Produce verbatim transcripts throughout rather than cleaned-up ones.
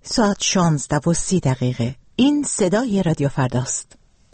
ساعت شانزده و سی دقیقه. این صدای رادیو فرداست.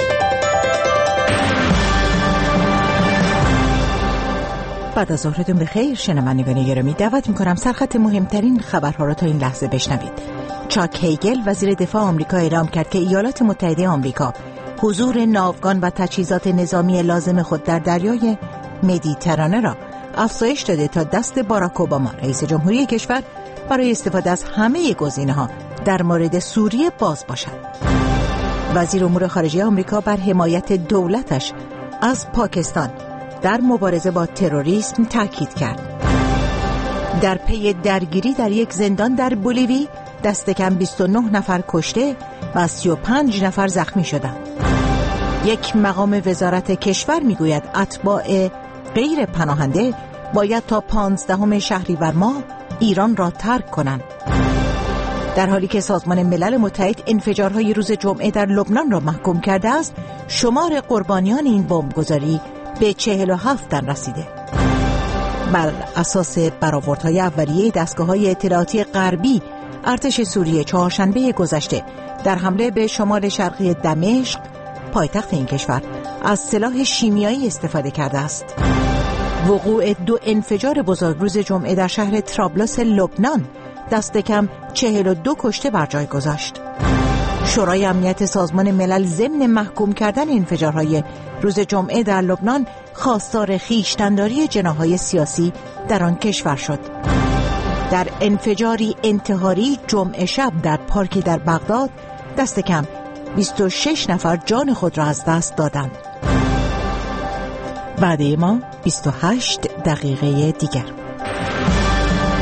بعد از ظهرتون بخیر شنوندگان گرامی، دعوت میکنم سرخط مهمترین خبرها را تا این لحظه بشنوید. چاک هیگل وزیر دفاع آمریکا اعلام کرد که ایالات متحده آمریکا حضور ناوگان و تجهیزات نظامی لازم خود در دریای مدیترانه را افزایش داده تا دست باراک اوباما رئیس جمهوری کشور برای استفاده از همه گزینه‌ها در مورد سوریه باز باشد. وزیر امور خارجه آمریکا بر حمایت دولتش از پاکستان در مبارزه با تروریسم تاکید کرد. در پی درگیری در یک زندان در بولیوی دست کم بیست و نه نفر کشته و سی و پنج نفر زخمی شدند. یک مقام وزارت کشور میگوید اتباع غیر پناهنده باید تا پانزدهم شهریور ماه ایران را ترک کنند. در حالی که سازمان ملل متحد انفجارهای روز جمعه در لبنان را محکوم کرده است، شمار قربانیان این بمبگذاری به چهل و هفت تن رسیده. بر اساس برآوردهای اولیه دستگاه‌های اطلاعاتی غربی، ارتش سوریه چهارشنبه گذشته در حمله به شمال شرقی دمشق، پایتخت این کشور، از سلاح شیمیایی استفاده کرده است. وقوع دو انفجار بزرگ روز جمعه در شهر طرابلس لبنان دست کم چهل و دو کشته بر جای گذاشت. شورای امنیت سازمان ملل ضمن محکوم کردن انفجارهای روز جمعه در لبنان خواستار خویشتن‌داری جناح‌های سیاسی در آن کشور شد. در انفجاری انتحاری جمعه شب در پارکی در بغداد دست کم بیست و شش نفر جان خود را از دست دادند. بعد ما بیست و هشت دقیقه دیگر.